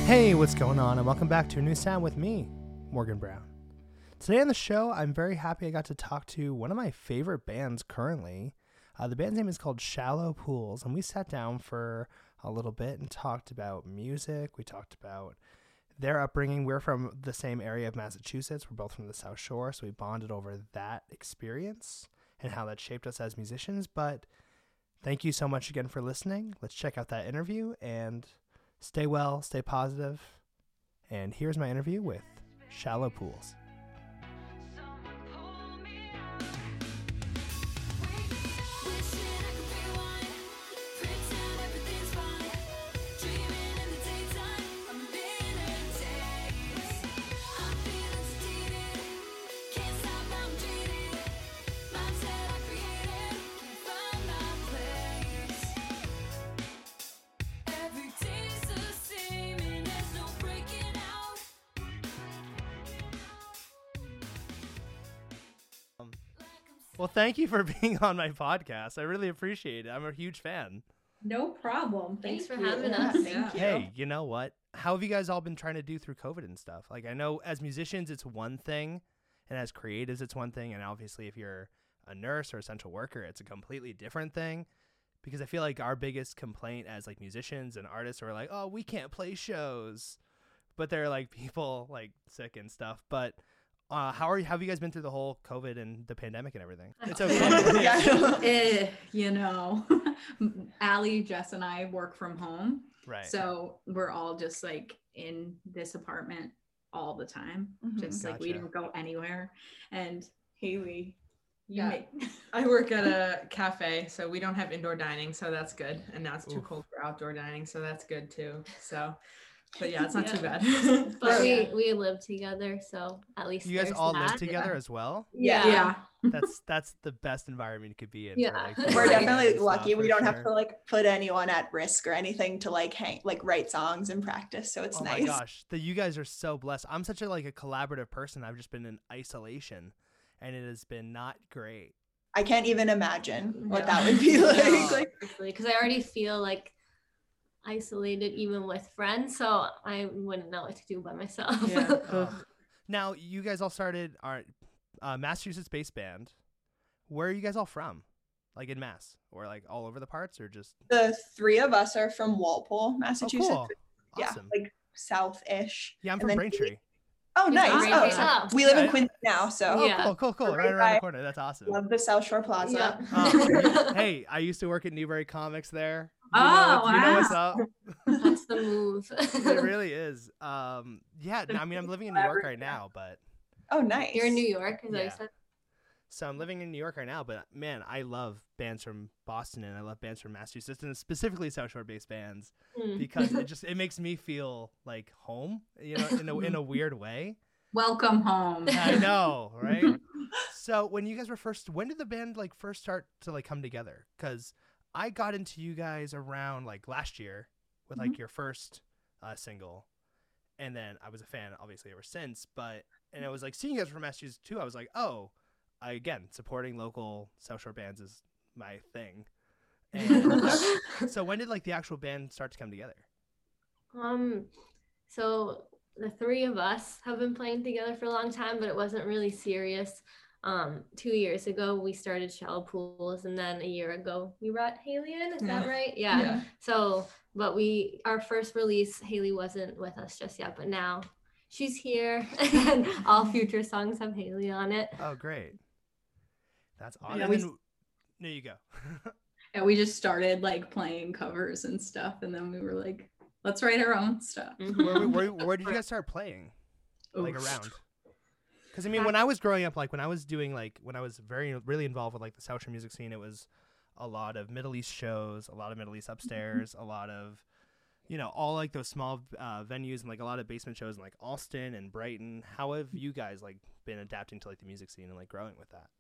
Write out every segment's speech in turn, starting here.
Hey, what's going on? And welcome back to a new sound with me, Morgan Brown. Today on the show, I'm very happy I got to talk to one of my favorite bands currently. The band's name is called Shallow Pools, and we sat down for a little bit and talked about music. We talked about their upbringing. We're from the same area of Massachusetts. We're both from the South Shore, so we bonded over that experience and how that shaped us as musicians. But thank you so much again for listening. Let's check out that interview and stay well, stay positive. And here's my interview with Shallow Pools. Well, thank you for being on my podcast. I really appreciate it. I'm a huge fan. No problem. Thanks for having us. Thank you. Hey, you know what? How have you guys all been trying to do through COVID and stuff? Like, I know as musicians, it's one thing, and as creatives, it's one thing. And obviously, if you're a nurse or essential worker, it's a completely different thing. Because I feel like our biggest complaint as like musicians and artists are like, oh, we can't play shows. But they're like people like sick and stuff. But how have you guys been through the whole COVID and the pandemic and everything? It's okay. Allie, Jess, and I work from home. Right. So we're all just like in this apartment all the time. Just like we don't go anywhere. And Haley, I work at a cafe, so we don't have indoor dining, so that's good. And now it's too cold for outdoor dining, so that's good too. So, but yeah, it's not too bad. But we live together, so at least you guys all live together as well. Yeah. That's the best environment you could be in. Yeah. For, like, We're definitely lucky. stuff, We don't sure. have to like put anyone at risk or anything to like write songs and practice. So it's nice. Oh my gosh, you guys are so blessed. I'm such a collaborative person. I've just been in isolation, and it has been not great. I can't even imagine what that would be like. Because I already feel like isolated even with friends, so I wouldn't know what to do by myself. Now, you guys all started our Massachusetts-based band. Where are you guys all from? Like in Mass, or like all over the parts, or just The three of us are from Walpole, Massachusetts. Oh, cool. Awesome. Yeah, like south-ish. Yeah, I'm And from then Braintree. Oh, nice. Braintree. So we live in Quincy now, so Yeah. Cool. Right around the corner. That's awesome. love the South Shore Plaza. Hey, I used to work at Newbury Comics there. You know what's up? That's the move. It really is. Yeah, I mean, I'm living in New York right now, but Oh, nice. You're in New York, as I Yeah. said. so I'm living in New York right now, but man, I love bands from Boston and I love bands from Massachusetts, and specifically South Shore based bands, because it makes me feel like home, in a weird way. Welcome home. I know, right? So when you guys were when did the band first start to come together? Because I got into you guys around last year with your first single, and then I was a fan obviously ever since. And I was seeing you guys from Massachusetts too. I was like, oh, again, supporting local South Shore bands is my thing. And so when did the actual band start to come together? So the three of us have been playing together for a long time, but it wasn't really serious. 2 years ago we started Shallow Pools, and then a year ago we brought Haley in. Is that right? Yeah. So, but our first release, Haley wasn't with us just yet, but now she's here, and all future songs have Haley on it. Oh, great. That's awesome. Yeah, there you go. And we just started playing covers and stuff, and then we were like, let's write our own stuff. Where did you guys start playing? Around? Because I mean, when I was growing up, when I was doing when I was really involved with the South Shore music scene, it was a lot of Middle East shows, a lot of Middle East upstairs, a lot of all those small venues, and a lot of basement shows in Alston and Brighton. How have you guys been adapting to the music scene and growing with that?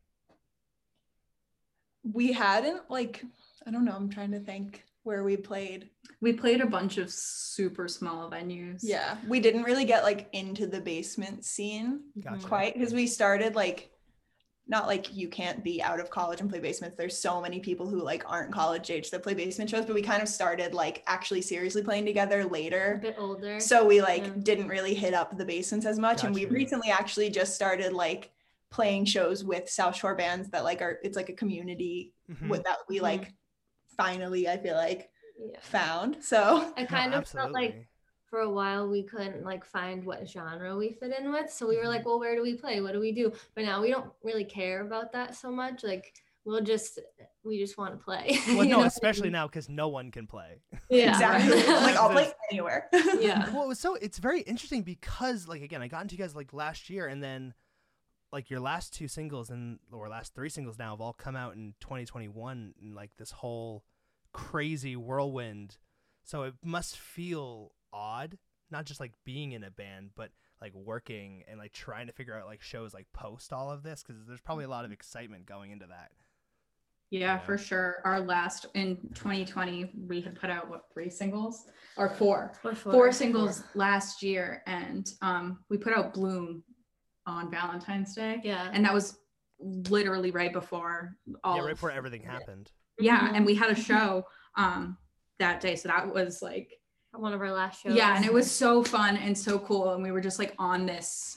We hadn't I don't know, I'm trying to think where we played. We played a bunch of super small venues. Yeah, we didn't really get into the basement scene Gotcha. quite, because we started not like you can't be out of college and play basements. There's so many people who like aren't college age that play basement shows, but we kind of started like actually seriously playing together later. A bit older. So we like didn't really hit up the basements as much. Gotcha. And we recently actually just started like playing shows with South Shore bands that like it's like a community with that we like finally, I feel like found. So I kind of felt like for a while we couldn't like find what genre we fit in with, so we were like, well, where do we play, what do we do? But now we don't really care about that so much. Like we just want to play. Well, no, especially now because no one can play. Yeah, exactly. Like I'll play anywhere. Yeah. Well, it's very interesting because like again, I got into you guys like last year, and then like your last 2 singles or last 3 singles now have all come out in 2021, and like this whole crazy whirlwind. So it must feel odd, not just like being in a band, but like working and like trying to figure out like shows like post all of this, because there's probably a lot of excitement going into that. Yeah, for sure. Our last in 2020, we had put out 3 singles or 4 singles last year, and we put out Bloom on Valentine's Day. Yeah, and that was literally right before right before everything happened. Yeah, and we had a show that day, so that was like one of our last shows. Yeah, and it was so fun and so cool, and we were just like on this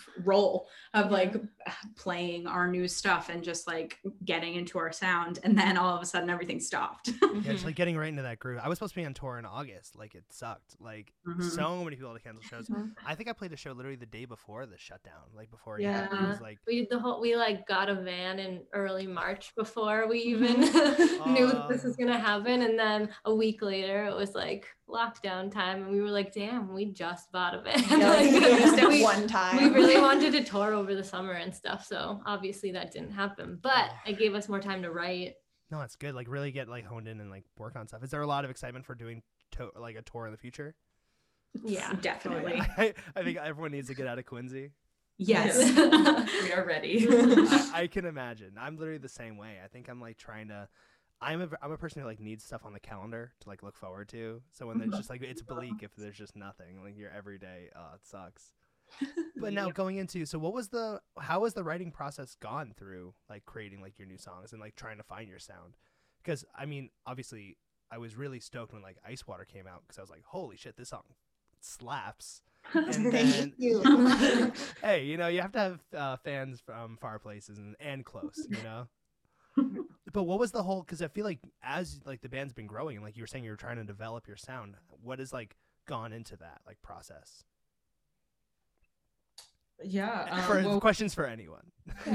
roll of like playing our new stuff and just like getting into our sound, and then all of a sudden everything stopped. Yeah, just like getting right into that groove. I was supposed to be on tour in August, like it sucked. Like so many people had to cancel shows. I think I played a show literally the day before the shutdown, like before. Yeah, it was like we like got a van in early March before we even knew that this was gonna happen, and then a week later it was like lockdown time, and we were like, damn, we just bought a van. Like, one time. We really wanted to tour over the summer and stuff, so obviously that didn't happen, but it gave us more time to write. No, it's good. Like really get like honed in and like work on stuff. Is there a lot of excitement for doing like a tour in the future? Yeah, definitely. I think everyone needs to get out of Quincy. Yes. We are ready. I can imagine. I'm literally the same way. I think I'm like trying to I'm a person who like needs stuff on the calendar to like look forward to. So when it's just like it's bleak if there's just nothing, like your everyday, it sucks. But now going into, so how was the writing process gone through like creating like your new songs and like trying to find your sound? Because I mean, obviously I was really stoked when like Ice Water came out, because I was like, holy shit, this song slaps. And then hey, you know, you have to have fans from far places and close, you know. But what was the whole, because I feel like as like the band's been growing and like you were saying you were trying to develop your sound, what has like gone into that like process? Yeah. Questions for anyone.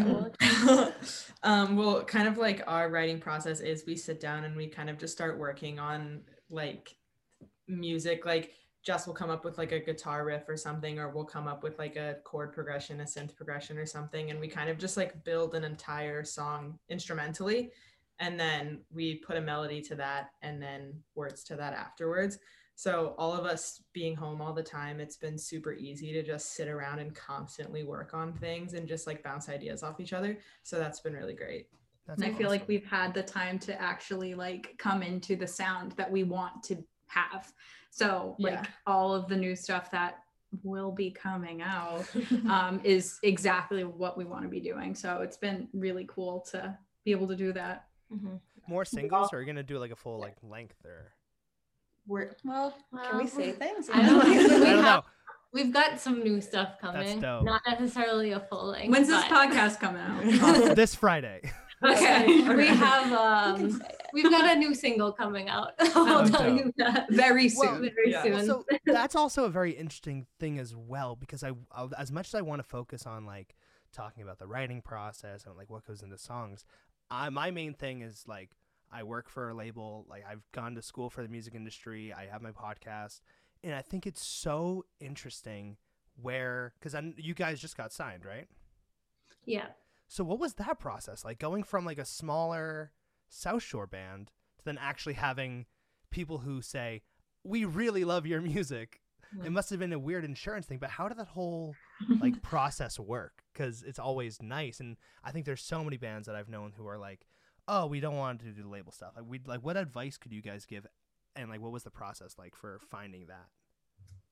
Well, kind of like our writing process is we sit down and we kind of just start working on like music. Like Jess will come up with like a guitar riff or something, or we'll come up with like a chord progression, a synth progression or something. And we kind of just like build an entire song instrumentally. And then we put a melody to that and then words to that afterwards. So all of us being home all the time, it's been super easy to just sit around and constantly work on things and just like bounce ideas off each other. So that's been really great. And I feel like we've had the time to actually like come into the sound that we want to have. So like all of the new stuff that will be coming out is exactly what we want to be doing. So it's been really cool to be able to do that. More singles, or are you gonna do like a full like length, or? Can we say things? I don't know. We've got some new stuff coming. That's dope. Not necessarily a full length. When's this podcast coming out? This Friday. Okay. We have we've got a new single coming out. I'll tell you that very soon. Very soon. So that's also a very interesting thing as well, because I as much as I want to focus on like talking about the writing process and like what goes into songs, my main thing is like I work for a label, like I've gone to school for the music industry, I have my podcast, and I think it's so interesting because you guys just got signed, right? Yeah. So what was that process like, going from like a smaller South Shore band to then actually having people who say, we really love your music? It must have been a weird insurance thing, but how did that whole like process work? Because it's always nice, and I think there's so many bands that I've known who are like, oh, we don't want to do the label stuff. Like what advice could you guys give, and like what was the process like for finding that?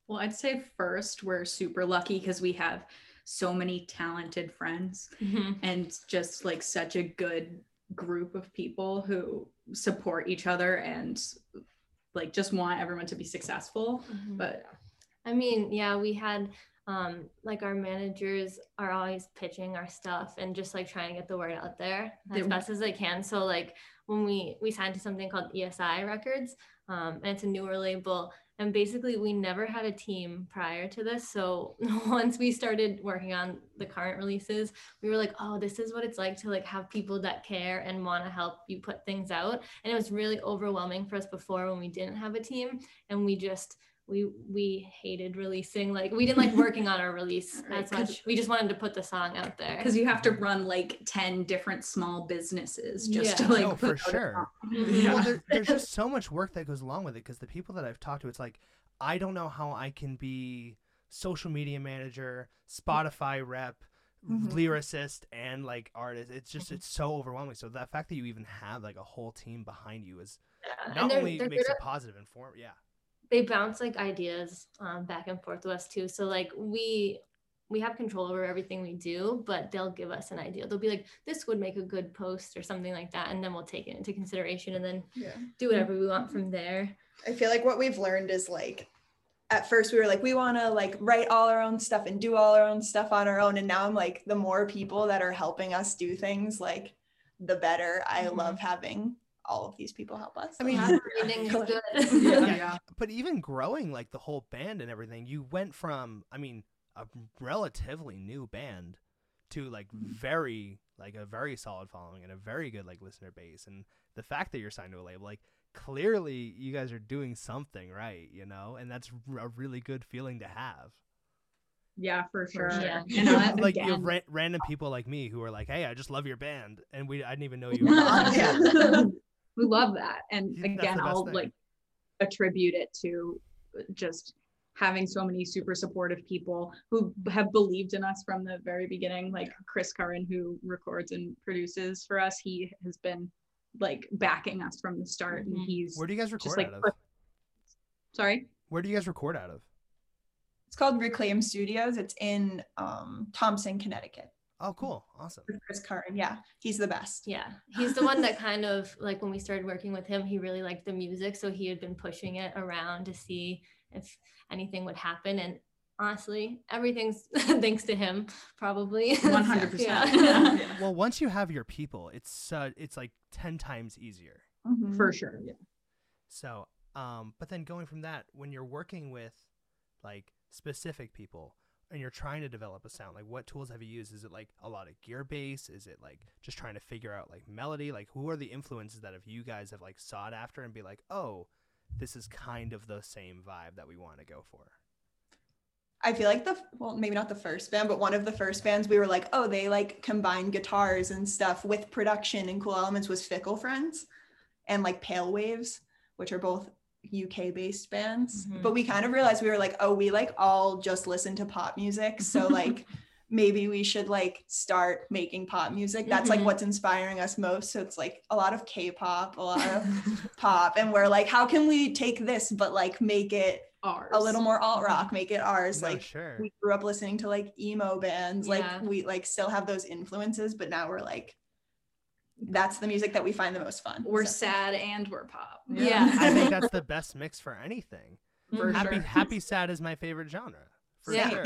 Well, I'd say first, we're super lucky because we have so many talented friends and just like such a good group of people who support each other and like just want everyone to be successful. But I mean, yeah, we had like our managers are always pitching our stuff and just like trying to get the word out there as best as they can. So like when we signed to something called ESI Records, and it's a newer label, and basically we never had a team prior to this. So once we started working on the current releases, we were like, oh, this is what it's like to like have people that care and want to help you put things out. And it was really overwhelming for us before when we didn't have a team, and we hated releasing, like we didn't like working on our release as much. We just wanted to put the song out there because you have to run like 10 different small businesses just to like for sure. Well, there's just so much work that goes along with it, because the people that I've talked to, it's like, I don't know how I can be social media manager, Spotify rep, lyricist, and like artist. It's just it's so overwhelming. So the fact that you even have like a whole team behind you is not only makes it positive and form. They bounce like ideas back and forth with us too. So like we have control over everything we do, but they'll give us an idea. They'll be like, this would make a good post or something like that. And then we'll take it into consideration and then do whatever we want from there. I feel like what we've learned is like, at first we were like, we want to like write all our own stuff and do all our own stuff on our own. And now I'm like, the more people that are helping us do things, like the better. I love having all of these people help us. I mean, reading is good. But even growing like the whole band and everything, you went from, I mean, a relatively new band to like a very solid following and a very good like listener base. And the fact that you're signed to a label, like clearly you guys are doing something right, you know, and that's a really good feeling to have. Yeah, for sure. Yeah. And like you have random people like me who are like, hey, I just love your band, and I didn't even know you. We love that. And That's again, I'll like attribute it to just having so many super supportive people who have believed in us from the very beginning. Like Chris Curran, who records and produces for us, he has been like backing us from the start. And he's Where do you guys record like, out of? Sorry? Where do you guys record out of? It's called Reclaim Studios. It's in Thompson, Connecticut. Oh, cool. Awesome. Chris Curran. Yeah, he's the best. Yeah, he's the one that kind of like when we started working with him, he really liked the music. So he had been pushing it around to see if anything would happen. And honestly, everything's thanks to him, probably. 100%. Yeah. Well, once you have your people, it's like 10 times easier. For sure. Yeah. So, but then going from that, when you're working with like specific people and you're trying to develop a sound, like what tools have you used? Is it like a lot of gear bass? Is it like just trying to figure out like melody? Like who are the influences that you guys have like sought after and be like, oh, this is kind of the same vibe that we want to go for? I feel like maybe not the first band, but one of the first bands we were like, oh, they like combine guitars and stuff with production and cool elements, was Fickle Friends and like Pale Waves, which are both UK based bands. But we kind of realized, we were like, oh, we like all just listen to pop music. So like maybe we should like start making pop music. That's like what's inspiring us most. So it's like a lot of K-pop, a lot of pop. And we're like, how can we take this, but like make it ours, a little more alt rock, make it ours. We grew up listening to like emo bands. Like we like still have those influences, but now we're like, that's the music that we find the most fun. We're sad and we're pop. Yeah. I think that's the best mix for anything. For sure. Happy sad is my favorite genre. For sure.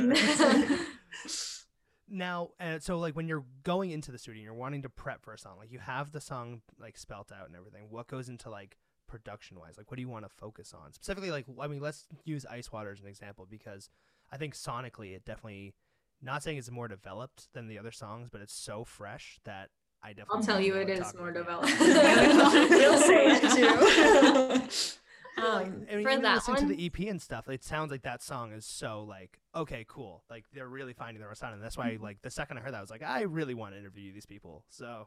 Now, so like when you're going into the studio, you're wanting to prep for a song, like you have the song like spelt out and everything. What goes into like production wise? Like what do you want to focus on? Specifically, like, I mean, let's use Ice Water as an example, because I think sonically it definitely, not saying it's more developed than the other songs, but it's so fresh that I'll tell you it is more developed. We'll say it too. I mean, for even that listen one, to the EP and stuff, it sounds like that song is so like, okay, cool. Like they're really finding their own sound. And that's why like the second I heard that, I was like, I really want to interview these people. So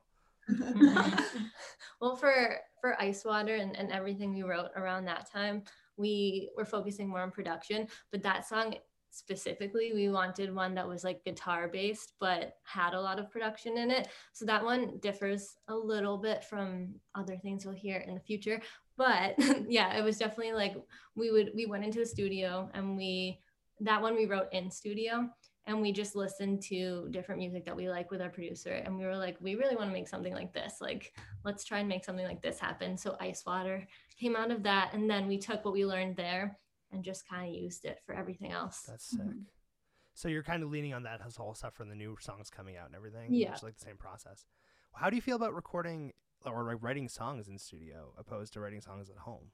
well, for Ice Water and everything we wrote around that time, we were focusing more on production, but that song specifically, we wanted one that was like guitar based but had a lot of production in it. So that one differs a little bit from other things we'll hear in the future. But yeah, it was definitely like we went into a studio and we that one we wrote in studio, and we just listened to different music that we like with our producer, and we were like, we really want to make something like this, like let's try and make something like this happen. So Ice Water came out of that, and then we took what we learned there and just kind of used it for everything else. That's sick. So you're kind of leaning on that whole stuff from the new songs coming out and everything. Yeah, it's like the same process. How do you feel about recording or like writing songs in studio opposed to writing songs at home?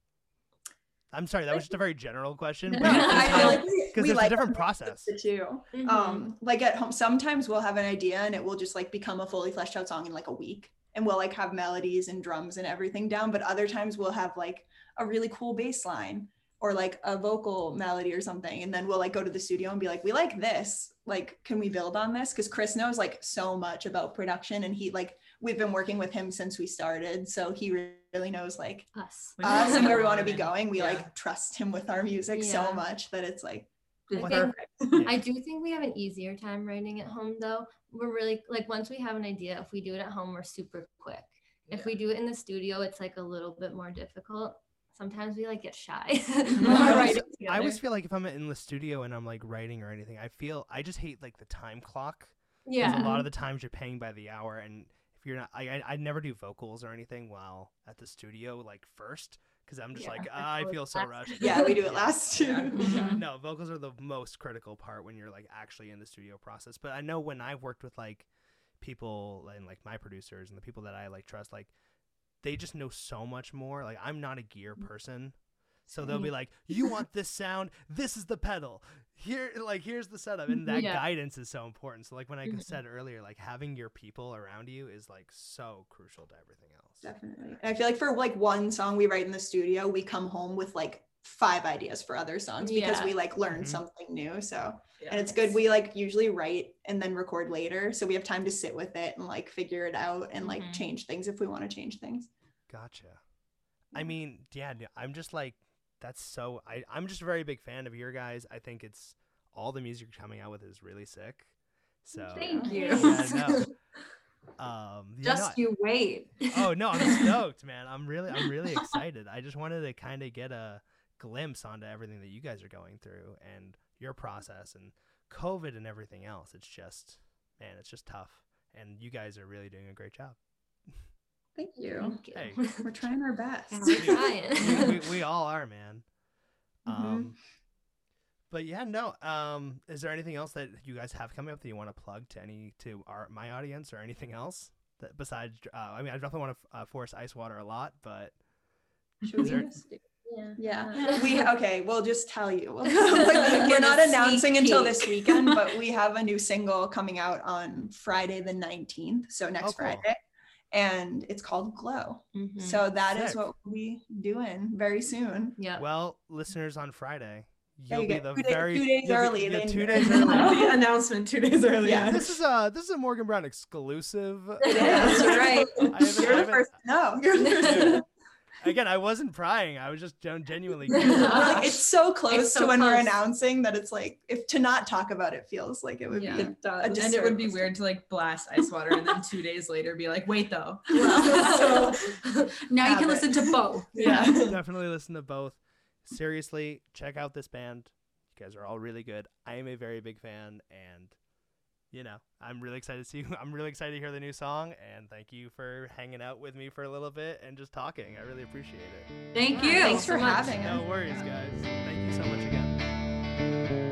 I'm sorry, that was just a very general question. No, I feel like because it's like a different process. Too. Like at home, sometimes we'll have an idea and it will just like become a fully fleshed out song in like a week, and we'll like have melodies and drums and everything down. But other times we'll have like a really cool bass line or like a vocal melody or something, and then we'll like go to the studio and be like, we like this, like can we build on this? Because Chris knows like so much about production, and he like we've been working with him since we started, so he really knows like us and where we want to be going. We like trust him with our music so much that it's like I do think we have an easier time writing at home though. We're really like, once we have an idea, if we do it at home, we're super quick. If we do it in the studio, it's like a little bit more difficult. Sometimes we like get shy. I always feel like if I'm in the studio and I'm like writing or anything, I just hate like the time clock. Yeah. A lot of the times you're paying by the hour, and if you're not, I never do vocals or anything while at the studio like first, because I'm just like I feel so rushed. Yeah, we do it last too. No, vocals are the most critical part when you're like actually in the studio process. But I know when I've worked with like people and like my producers and the people that I like trust, like they just know so much more. Like I'm not a gear person, so they'll be like, you want this sound, this is the pedal here, like here's the setup, and that guidance is so important. So like when I said earlier, like having your people around you is like so crucial to everything else. Definitely. And I feel like for like one song we write in the studio, we come home with like 5 ideas for other songs because we like learned something new. So and it's good, we like usually write and then record later, so we have time to sit with it and like figure it out and like change things if we want to change things. Gotcha. I mean, I'm just like, I'm just a very big fan of your guys. I think it's all the music you're coming out with is really sick. So thank you. You wait. Oh no, I'm stoked, man. I'm really excited. I just wanted to kind of get a glimpse onto everything that you guys are going through and your process and COVID and everything else. It's just tough, and you guys are really doing a great job. Thank you. Hey, we're trying our best. We're trying. we all are, man. But yeah, no. Is there anything else that you guys have coming up that you want to plug to my audience or anything else that besides? I mean, I definitely want to force Ice Water a lot, but we'll just tell you. We're not announcing until this weekend, but we have a new single coming out on Friday the 19th, so next Friday. And it's called Glow. So that is what we'll be doing very soon. Yeah. Well, listeners, on Friday, you'll be the 2 days early. 2 days early. The announcement 2 days early. Yeah. This is a Morgan Brown exclusive. It is. You're right. You're the first to know. Again, I wasn't prying. I was just genuinely it's so close to when we're announcing that it's like, if to not talk about it feels like it would be a disservice. And it would be weird to like blast Ice Water and then 2 days later be like, wait though. So now you can listen to both. Yeah. Definitely listen to both. Seriously, check out this band. You guys are all really good. I am a very big fan, and I'm really excited to see you. I'm really excited to hear the new song, and thank you for hanging out with me for a little bit and just talking. I really appreciate it. Thank you. Thanks for having us. No worries, guys. Thank you so much again.